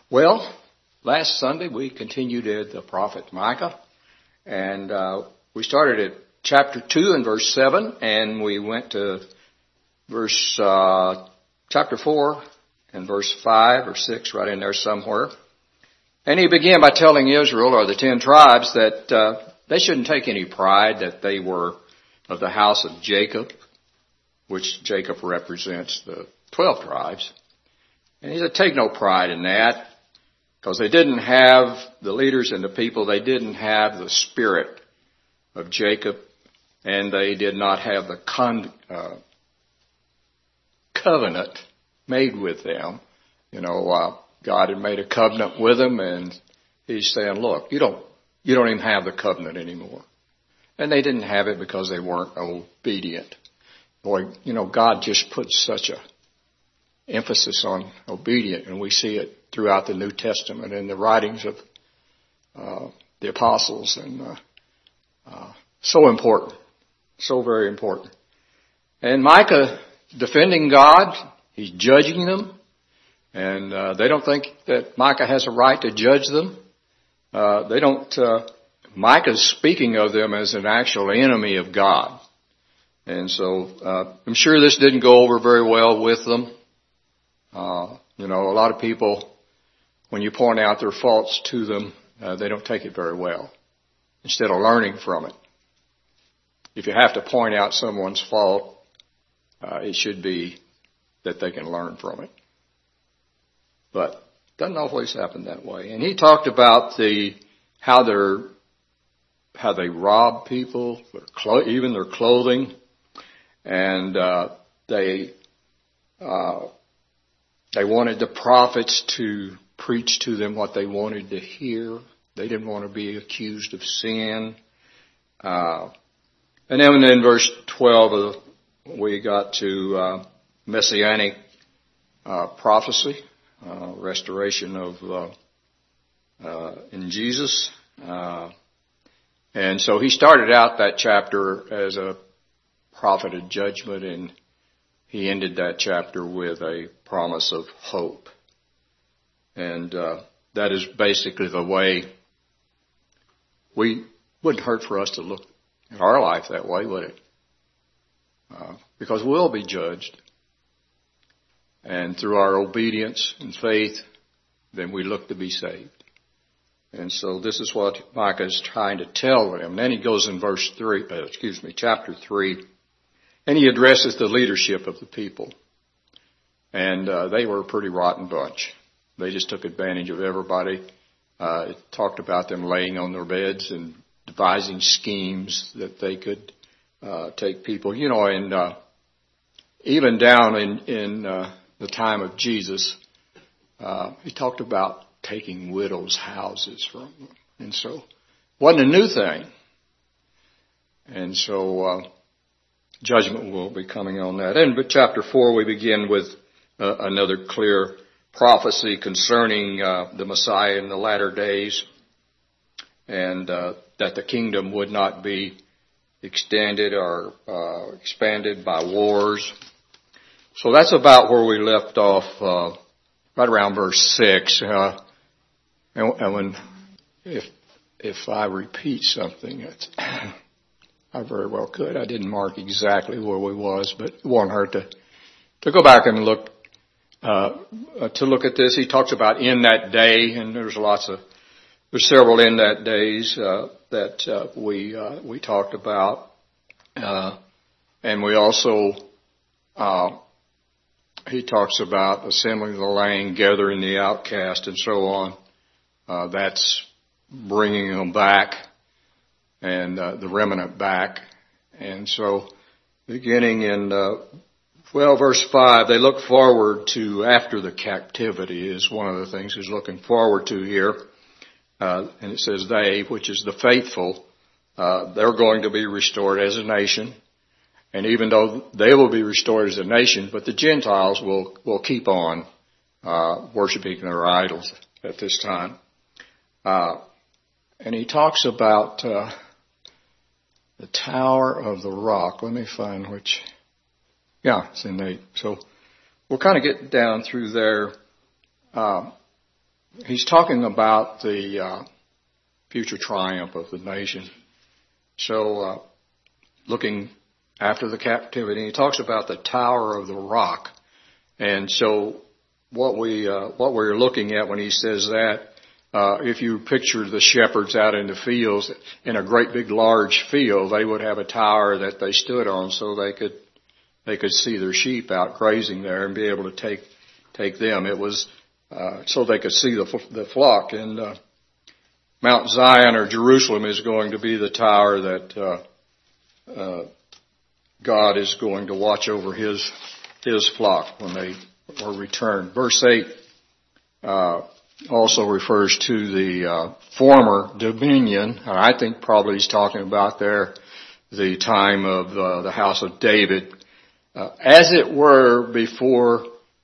Well, last Sunday we continued at the prophet Micah, and we started at chapter 2 and verse 7, and we went to chapter 4 and verse 5 or 6, right in there somewhere. And he began by telling Israel, or the 10 tribes, that they shouldn't take any pride that they were of the house of Jacob, which Jacob represents the 12 tribes. And he said, take no pride in that, because they didn't have, the leaders and the people, they didn't have the spirit of Jacob, and they did not have the covenant made with them. You know, God had made a covenant with them, and he's saying, look, you don't even have the covenant anymore. And they didn't have it because they weren't obedient. Boy, you know, God just put such a emphasis on obedient, and we see it throughout the New Testament in the writings of the apostles, and so important, so very important. And Micah defending God, he's judging them, and they don't think that Micah has a right to judge them. Micah's speaking of them as an actual enemy of God. And so I'm sure this didn't go over very well with them. You know, a lot of people, when you point out their faults to them, they don't take it very well, instead of learning from it. If you have to point out someone's fault, it should be that they can learn from it. But it doesn't always happen that way. And he talked about how they rob people, even their clothing, and they wanted the prophets to preach to them what they wanted to hear. They didn't want to be accused of sin. And then in verse 12, we got to messianic prophecy, restoration of in Jesus. And so he started out that chapter as a prophet of judgment, and he ended that chapter with a promise of hope. And that is basically the way. Wouldn't hurt for us to look at our life that way, would it? Because we'll be judged. And through our obedience and faith, then we look to be saved. And so this is what Micah is trying to tell them. Then he goes in chapter 3, and he addresses the leadership of the people. And they were a pretty rotten bunch. They just took advantage of everybody. It talked about them laying on their beds and devising schemes that they could take people. You know, and even down in the time of Jesus, he talked about taking widows' houses from them. And so it wasn't a new thing. And so judgment will be coming on that. And but chapter 4, we begin with another clear prophecy concerning the Messiah in the latter days, and that the kingdom would not be extended or expanded by wars. So that's about where we left off, right around verse 6. And if I repeat something, I very well could. I didn't mark exactly where we was, but it won't hurt to go back and look at this. He talks about in that day, and there's several in that days that we talked about, and we also he talks about assembling the lame, gathering the outcast, and so on. That's bringing them back, and the remnant back. And so, beginning in verse 5, they look forward to after the captivity is one of the things he's looking forward to here. And it says they, which is the faithful, they're going to be restored as a nation. And even though they will be restored as a nation, but the Gentiles will keep on worshiping their idols at this time. And he talks about the Tower of the Rock. Let me find which. Yeah, it's in 8. So we'll kind of get down through there. he's talking about the future triumph of the nation. So, looking after the captivity, he talks about the Tower of the Rock. And so, what we're looking at when he says that, if you picture the shepherds out in the fields, in a great big large field, they would have a tower that they stood on so they could see their sheep out grazing there and be able to take them. It was so they could see the flock. And Mount Zion or Jerusalem is going to be the tower that God is going to watch over His flock when they are returned. Verse 8 also refers to the former dominion. I think probably he's talking about there the time of the house of David, as it were before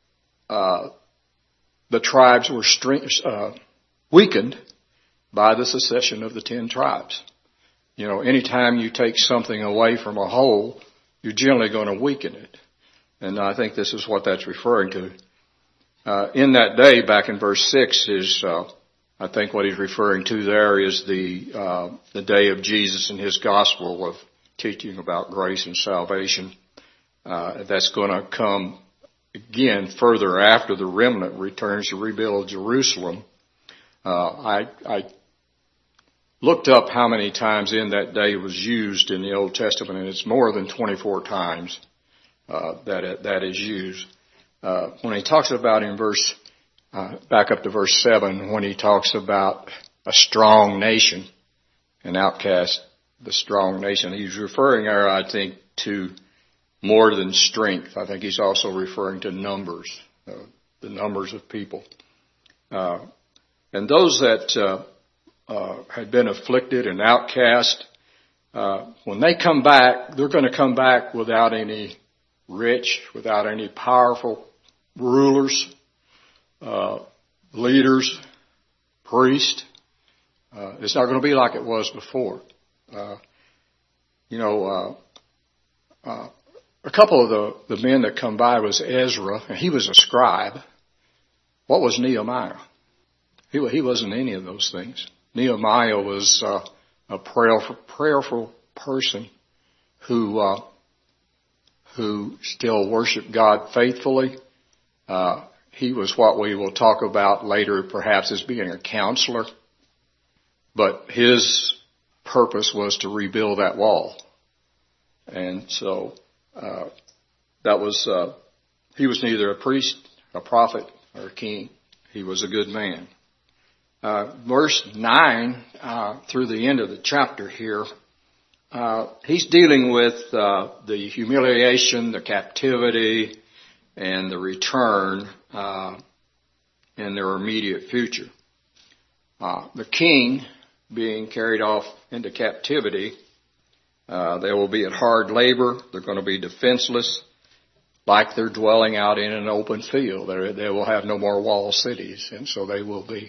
the tribes were weakened by the secession of the 10 tribes. You know, anytime you take something away from a whole, you're generally going to weaken it. And I think this is what that's referring to. In that day, back in verse 6, is I think what he's referring to there is the day of Jesus and His gospel of teaching about grace and salvation. That's going to come again further after the remnant returns to rebuild Jerusalem. I looked up how many times in that day was used in the Old Testament, and it's more than 24 times that is used. When he talks about in back up to verse 7, when he talks about a strong nation, an outcast, the strong nation, he's referring there, I think, to more than strength. I think he's also referring to numbers, the numbers of people. And those that had been afflicted and outcast, when they come back, they're going to come back without any rich, without any powerful rulers, leaders, priests. It's not going to be like it was before. A couple of the men that come by was Ezra, and he was a scribe. What was Nehemiah? He wasn't any of those things. Nehemiah was a prayerful person who still worshiped God faithfully. He was what we will talk about later perhaps as being a counselor. But his purpose was to rebuild that wall. And so he was neither a priest, a prophet, or a king. He was a good man. Verse 9 through the end of the chapter here, he's dealing with the humiliation, the captivity, and the return in their immediate future. The king being carried off into captivity, they will be at hard labor. They're going to be defenseless, like they're dwelling out in an open field. They will have no more walled cities, and so they will be.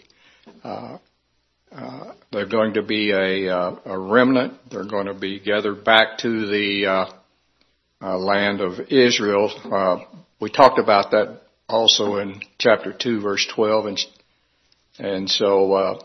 They're going to be a remnant. They're going to be gathered back to the land of Israel. We talked about that also in chapter 2, verse 12, and so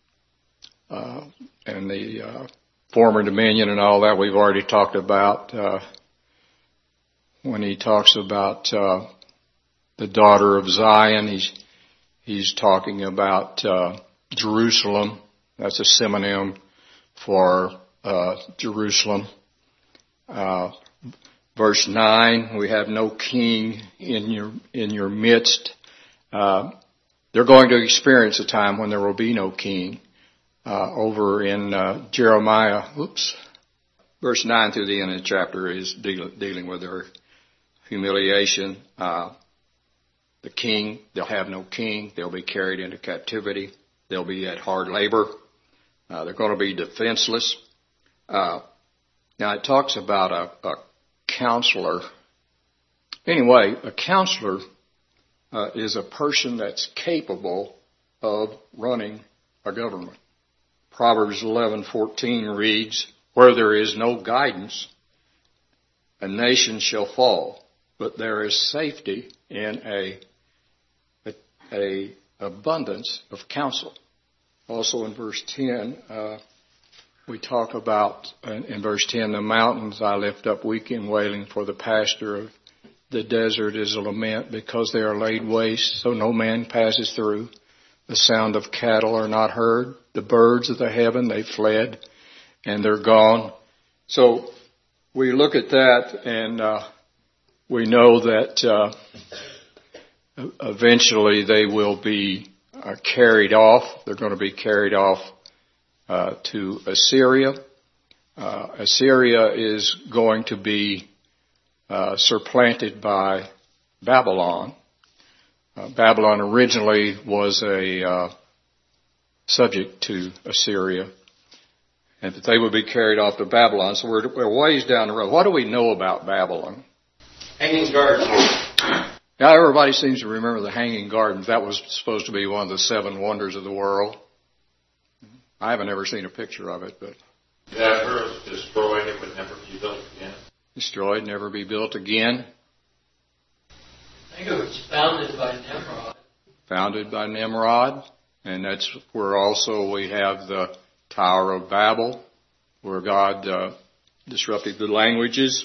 and the former dominion and all that we've already talked about. When he talks about the daughter of Zion, he's talking about Jerusalem. That's a synonym for Jerusalem. Verse 9, we have no king in your midst. They're going to experience a time when there will be no king. Over in Jeremiah, verse 9 through the end of the chapter is dealing with their humiliation. The king, they'll have no king. They'll be carried into captivity. They'll be at hard labor. They're going to be defenseless. Now it talks about a counselor. Anyway, a counselor is a person that's capable of running a government. Proverbs 11:14 reads, "Where there is no guidance, a nation shall fall, but there is safety in a abundance of counsel. Also in verse 10, we talk about, in verse 10, the mountains I lift up weeping, wailing, for the pasture of the desert is a lament, because they are laid waste, so no man passes through. The sound of cattle are not heard. The birds of the heaven, they fled, and they're gone. So we look at that, and we know that eventually they will be carried off. They're going to be carried off to Assyria. Assyria is going to be supplanted by Babylon. Babylon originally was a subject to Assyria, and that they would be carried off to Babylon. So we're ways down the road. What do we know about Babylon? Hanging Gardens. Now everybody seems to remember the Hanging Gardens. That was supposed to be one of the 7 wonders of the world. I haven't ever seen a picture of it, but Yeah, I've heard it was destroyed. It would never be built again. Destroyed, never be built again. I think it was founded by Nimrod. Founded by Nimrod, and that's where also we have the Tower of Babel, where God disrupted the languages.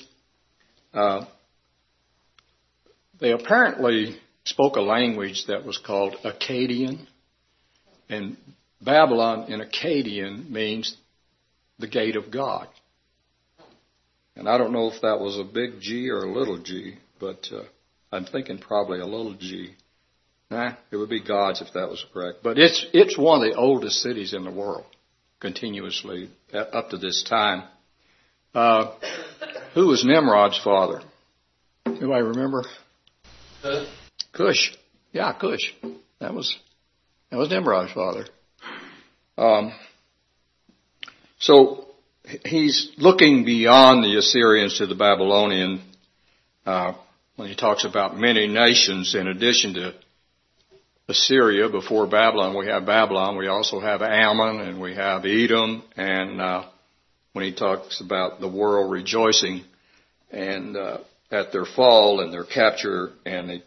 They apparently spoke a language that was called Akkadian, and Babylon in Akkadian means the gate of God. And I don't know if that was a big G or a little g, but I'm thinking probably a little g. It would be God's if that was correct. But it's one of the oldest cities in the world, continuously, up to this time. Who was Nimrod's father? Anybody remember? Cush. Yeah, Cush. That was Nimrod's father. So he's looking beyond the Assyrians to the Babylonian when he talks about many nations. In addition to Assyria, before Babylon, we also have Ammon, and we have Edom, and when he talks about the world rejoicing and at their fall and their capture, and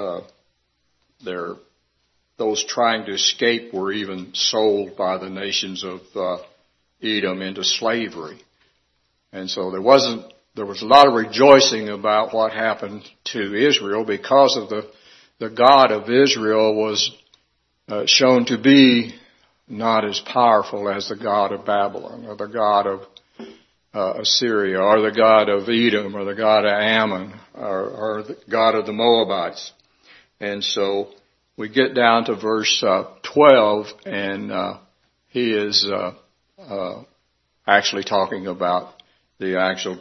those trying to escape were even sold by the nations of Edom into slavery. And so there was a lot of rejoicing about what happened to Israel, because of the God of Israel was shown to be not as powerful as the God of Babylon, or the God of Assyria, or the God of Edom, or the God of Ammon, or the God of the Moabites. And so we get down to verse 12, and he is actually talking about the actual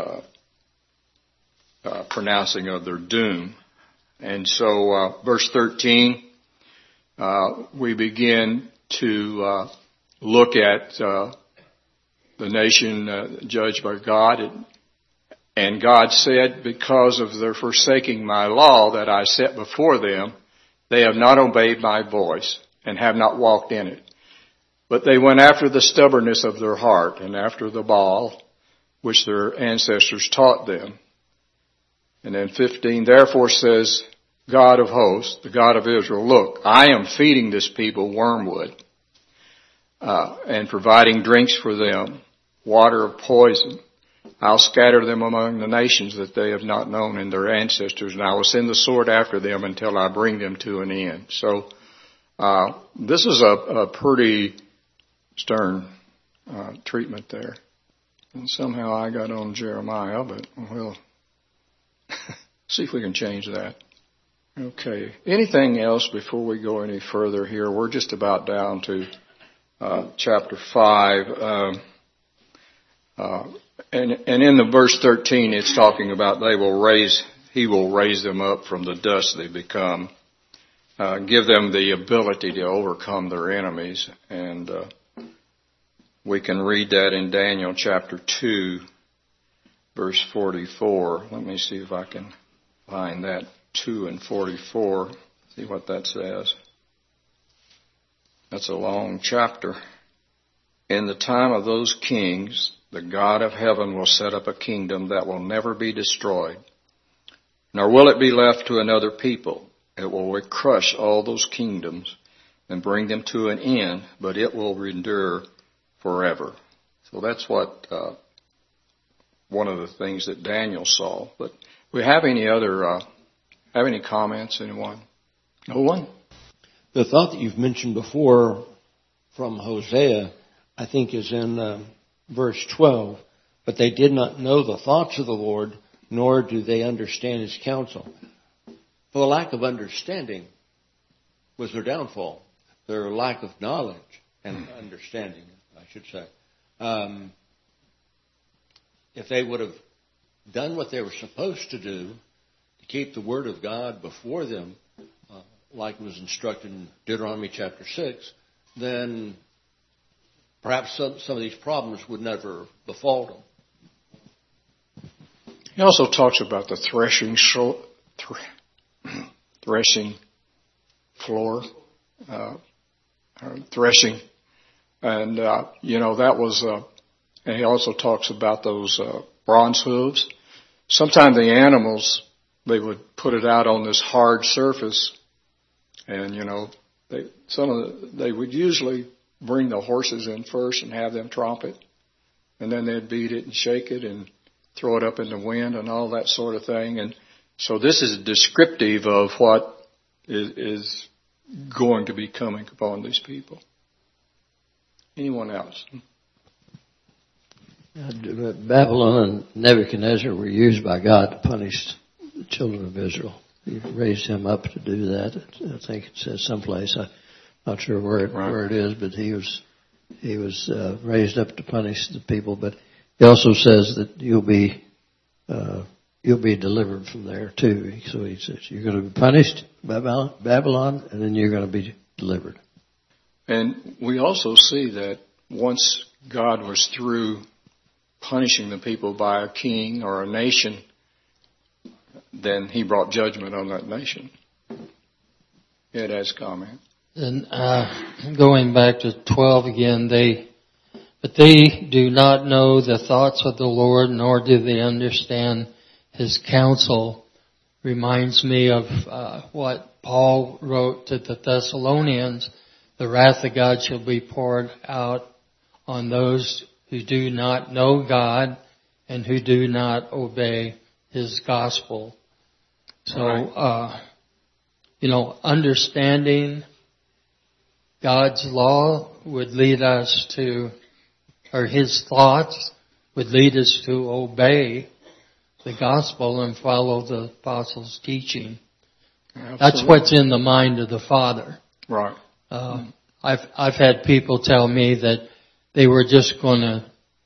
pronouncing of their doom. And so verse 13, we begin to look at the nation judged by God. And God said, because of their forsaking my law that I set before them, they have not obeyed my voice and have not walked in it. But they went after the stubbornness of their heart and after the Baal, which their ancestors taught them. And then 15, therefore says God of hosts, the God of Israel, look, I am feeding this people wormwood and providing drinks for them, water of poison. I'll scatter them among the nations that they have not known in their ancestors, and I will send the sword after them until I bring them to an end. So this is a pretty stern treatment there. And somehow I got on Jeremiah, but we'll see if we can change that. Okay. Anything else before we go any further here? We're just about down to chapter 5. And in the verse 13, it's talking about he will raise them up from the dust they become, give them the ability to overcome their enemies. And we can read that in Daniel chapter 2, verse 44. Let me see if I can find that, 2 and 44. See what that says. That's a long chapter. In the time of those kings, the God of heaven will set up a kingdom that will never be destroyed, nor will it be left to another people. It will crush all those kingdoms and bring them to an end, but it will endure forever. So that's what one of the things that Daniel saw. But we have any other have any comments? Anyone? No one? The thought that you've mentioned before from Hosea, I think, is in verse 12. But they did not know the thoughts of the Lord, nor do they understand His counsel. For the lack of understanding was their downfall. Their lack of knowledge and understanding, I should say. If they would have done what they were supposed to do, to keep the Word of God before them, like was instructed in Deuteronomy chapter 6, then perhaps some of these problems would never befall them. He also talks about the threshing floor, threshing, and that was. And he also talks about those bronze hooves. Sometimes the animals, they would put it out on this hard surface, and they would usually bring the horses in first and have them tromp it, and then they'd beat it and shake it and throw it up in the wind and all that sort of thing. And so this is descriptive of what is going to be coming upon these people. Anyone else? Babylon and Nebuchadnezzar were used by God to punish the children of Israel. He raised him up to do that. I think it says someplace. I'm not sure where it is, but he was raised up to punish the people. But he also says that you'll be delivered from there too. So he says you're going to be punished, Babylon, and then you're going to be delivered. And we also see that once God was through punishing the people by a king or a nation, then He brought judgment on that nation. Ed has a comment. And going back to 12 again, but they do not know the thoughts of the Lord, nor do they understand His counsel. Reminds me of what Paul wrote to the Thessalonians: the wrath of God shall be poured out on those who do not know God and who do not obey His gospel. So, understanding God's law would lead us to, or His thoughts would lead us to obey the gospel and follow the apostles' teaching. Absolutely. That's what's in the mind of the Father. Right. I've had people tell me that they were just going to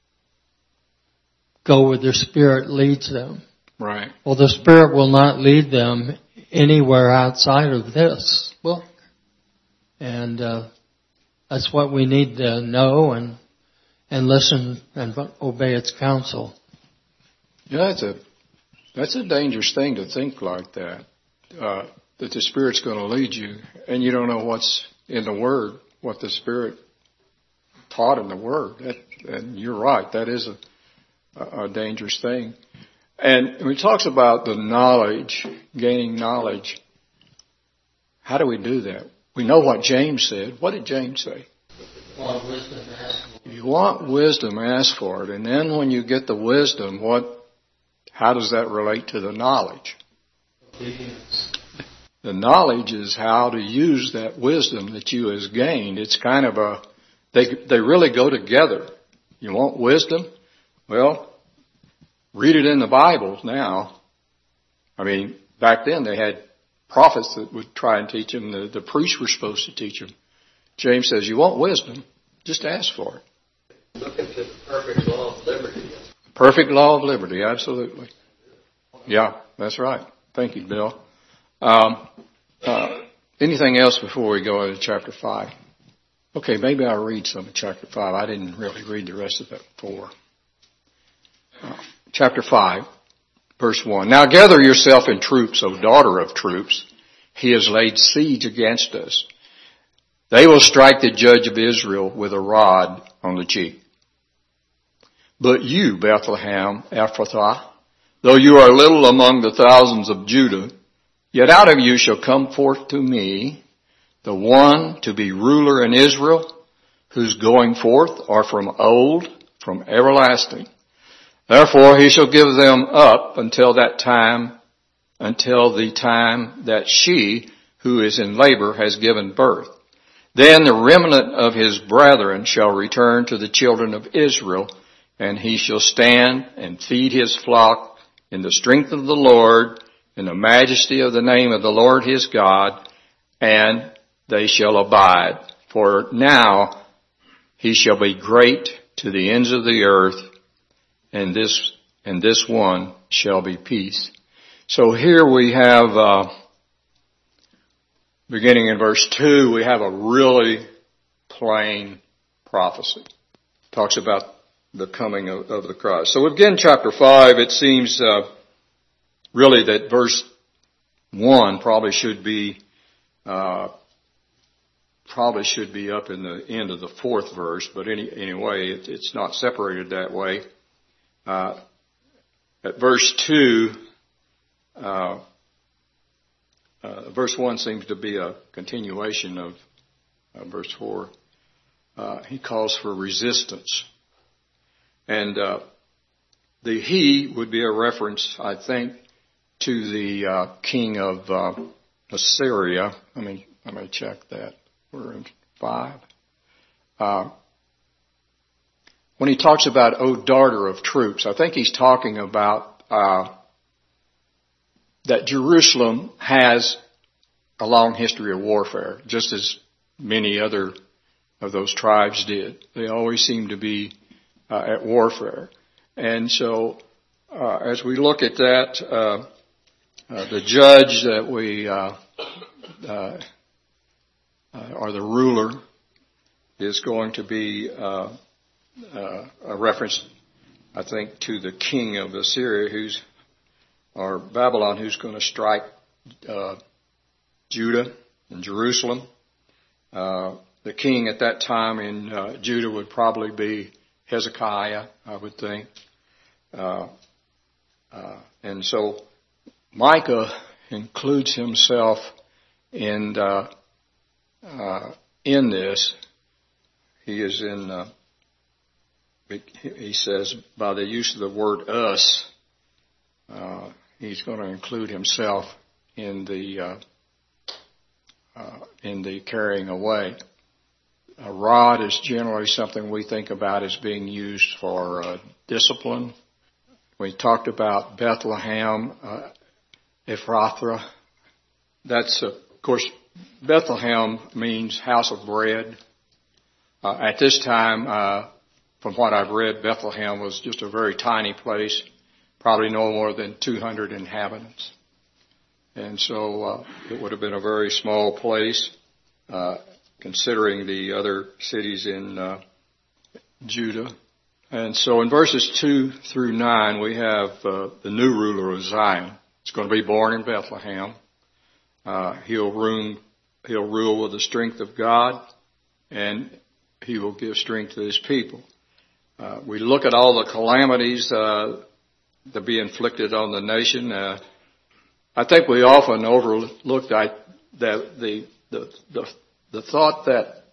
go where their Spirit leads them. Right. Well, the Spirit will not lead them anywhere outside of this book. And that's what we need to know and listen and obey its counsel. Yeah, that's a dangerous thing to think like that. That the Spirit's going to lead you, and you don't know what's in the Word, what the Spirit taught in the Word. And you're right, that is a dangerous thing. And when he talks about the knowledge, gaining knowledge, how do we do that? We know what James said. What did James say? Want wisdom, ask for it. If you want wisdom, ask for it. And then when you get the wisdom, how does that relate to the knowledge? Obedience. The knowledge is how to use that wisdom that you has gained. It's kind of they really go together. You want wisdom? Well, read it in the Bible now. I mean, back then they had prophets that would try and teach them. The priests were supposed to teach them. James says, you want wisdom, just ask for it. Look at the perfect law of liberty. Perfect law of liberty, absolutely. Yeah, that's right. Thank you, Bill. Anything else before we go into chapter 5? Okay, maybe I'll read some of chapter 5. I didn't really read the rest of it before. Chapter 5, verse 1. Now gather yourself in troops, O daughter of troops. He has laid siege against us. They will strike the judge of Israel with a rod on the cheek. But you, Bethlehem Ephrathah, though you are little among the thousands of Judah, Yet out of you shall come forth to me the one to be ruler in Israel, whose going forth are from old, from everlasting. Therefore he shall give them up until the time that she who is in labor has given birth. Then the remnant of his brethren shall return to the children of Israel, and he shall stand and feed his flock in the strength of the Lord, in the majesty of the name of the Lord his God, and they shall abide. For now he shall be great to the ends of the earth, and this one shall be peace. So here we have, beginning in verse 2, we have a really plain prophecy. It talks about the coming of the Christ. So again, chapter 5, it seems really that verse 1 probably should be up in the end of the fourth verse, but anyway, it's not separated that way. At verse 2, verse 1 seems to be a continuation of verse 4. He calls for resistance. And the he would be a reference, I think, to the king of Assyria. Let me check that. We're in 5. When he talks about, O darter of troops, I think he's talking about that Jerusalem has a long history of warfare, just as many other of those tribes did. They always seem to be at warfare. And so as we look at that, the judge that we or the ruler is going to be a reference, I think, to the king of Assyria, or Babylon, who's going to strike Judah and Jerusalem. The king at that time in Judah would probably be Hezekiah, I would think. And so Micah includes himself in this. He is he says, by the use of the word us, he's going to include himself in the carrying away. A rod is generally something we think about as being used for discipline. We talked about Bethlehem, Ephrathah. That's, of course, Bethlehem means house of bread. At this time, from what I've read, Bethlehem was just a very tiny place, probably no more than 200 inhabitants. And so it would have been a very small place, considering the other cities in Judah. And so in verses 2 through 9, we have the new ruler of Zion. He's going to be born in Bethlehem. He'll rule with the strength of God, and he will give strength to his people. We look at all the calamities that be inflicted on the nation. I think we often overlook the thought that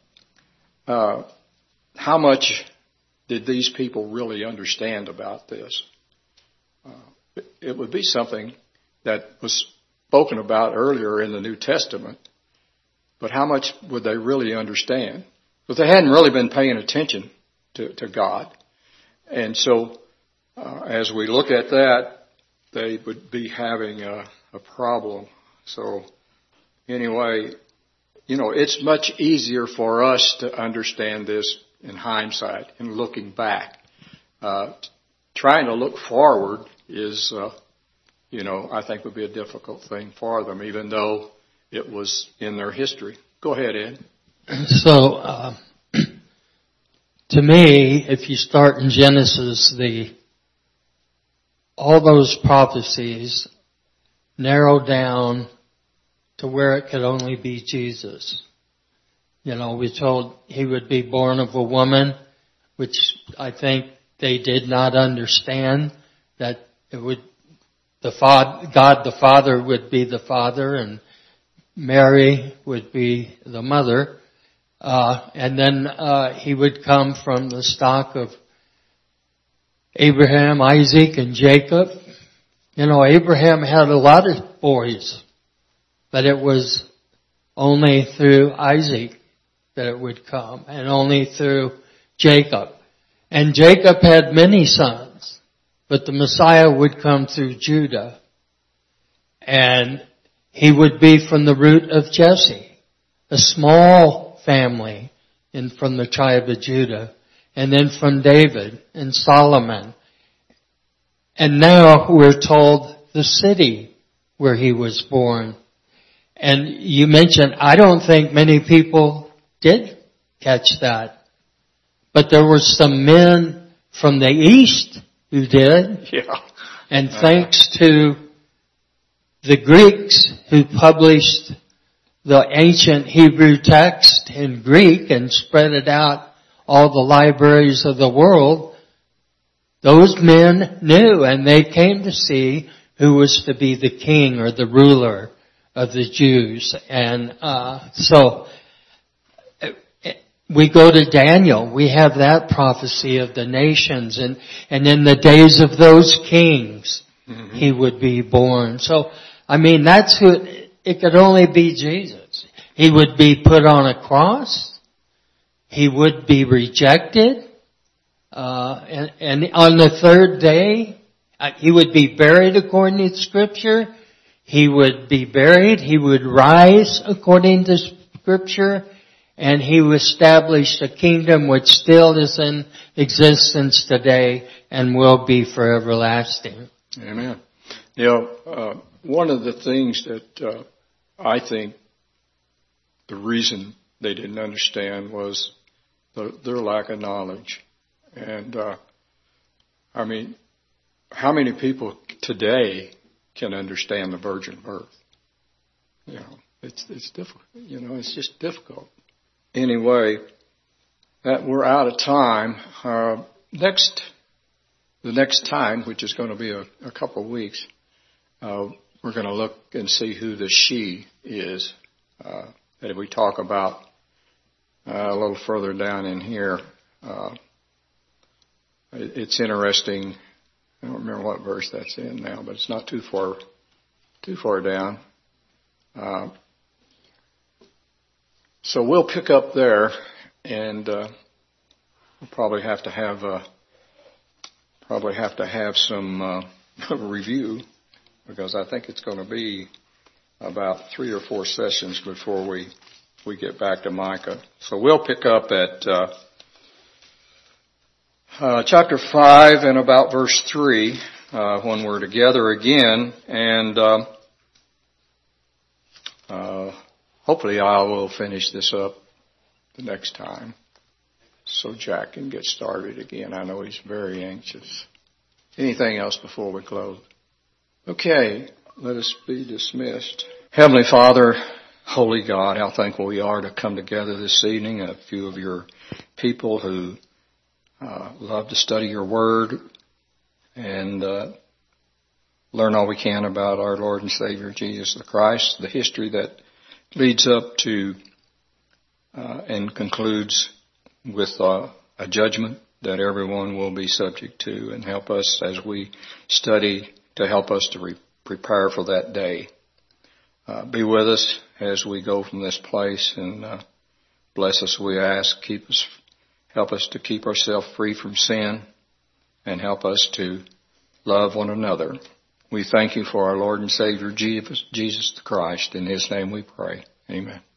how much did these people really understand about this? It would be something that was spoken about earlier in the New Testament, but how much would they really understand? But they hadn't really been paying attention to God. And so as we look at that, they would be having a problem. So anyway, it's much easier for us to understand this in hindsight and looking back. Trying to look forward is, I think would be a difficult thing for them, even though it was in their history. Go ahead, Ed. So, to me, if you start in Genesis, all those prophecies narrow down to where it could only be Jesus. We told he would be born of a woman, which I think they did not understand, that it would God the Father would be the father and Mary would be the mother. And then he would come from the stock of Abraham, Isaac, and Jacob. You know, Abraham had a lot of boys, but it was only through Isaac that it would come, and only through Jacob. And Jacob had many sons, but the Messiah would come through Judah. And he would be from the root of Jesse, a small family from the tribe of Judah, and then from David and Solomon. And now we're told the city where he was born. And you mentioned, I don't think many people did catch that. But there were some men from the east who did. Yeah. And thanks to the Greeks who published the ancient Hebrew text in Greek and spread it out all the libraries of the world, those men knew, and they came to see who was to be the king or the ruler of the Jews. And so we go to Daniel. We have that prophecy of the nations, and in the days of those kings, he would be born. So, I mean, that's who. It could only be Jesus. He would be put on a cross. He would be rejected. And on the third day, he would be buried according to Scripture. He would be buried. He would rise according to Scripture. And he established a kingdom which still is in existence today and will be for everlasting. Amen. You know, one of the things that I think the reason they didn't understand was their lack of knowledge. And, I mean, how many people today can understand the virgin birth? You know, it's difficult. You know, it's just difficult. Anyway, that we're out of time. The next time, which is going to be a couple of weeks, we're going to look and see who the she is that we talk about a little further down in here. It's interesting. I don't remember what verse that's in now, but it's not too far down. So we'll pick up there, and we'll probably have to have some review, because I think it's going to be about 3 or 4 sessions before we get back to Micah. So we'll pick up at chapter 5 and about verse 3 when we're together again, and hopefully I will finish this up the next time so Jack can get started again. I know he's very anxious. Anything else before we close? Okay, let us be dismissed. Heavenly Father, Holy God, how thankful we are to come together this evening, a few of your people who love to study your word and learn all we can about our Lord and Savior Jesus the Christ, the history that leads up to and concludes with a judgment that everyone will be subject to, and help us as we study to help us to prepare for that day. Be with us as we go from this place, and bless us, we ask. Help us to keep ourselves free from sin, and help us to love one another. We thank you for our Lord and Savior Jesus the Christ. In His name we pray. Amen.